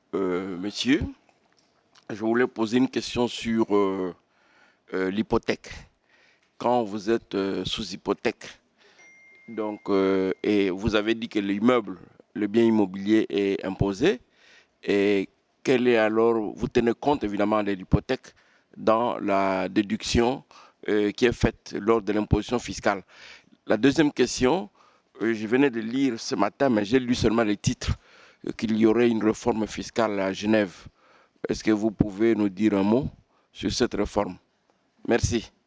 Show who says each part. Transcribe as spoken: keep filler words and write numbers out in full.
Speaker 1: Euh, monsieur, je voulais poser une question sur euh, euh, l'hypothèque. Quand vous êtes euh, sous hypothèque, donc, euh, et vous avez dit que l'immeuble, le bien immobilier est imposé, et quel est alors, vous tenez compte évidemment de l'hypothèque dans la déduction euh, qui est faite lors de l'imposition fiscale. La deuxième question, euh, je venais de lire ce matin, mais j'ai lu seulement les titres, euh, qu'il y aurait une réforme fiscale à Genève. Est-ce que vous pouvez nous dire un mot sur cette réforme? Merci.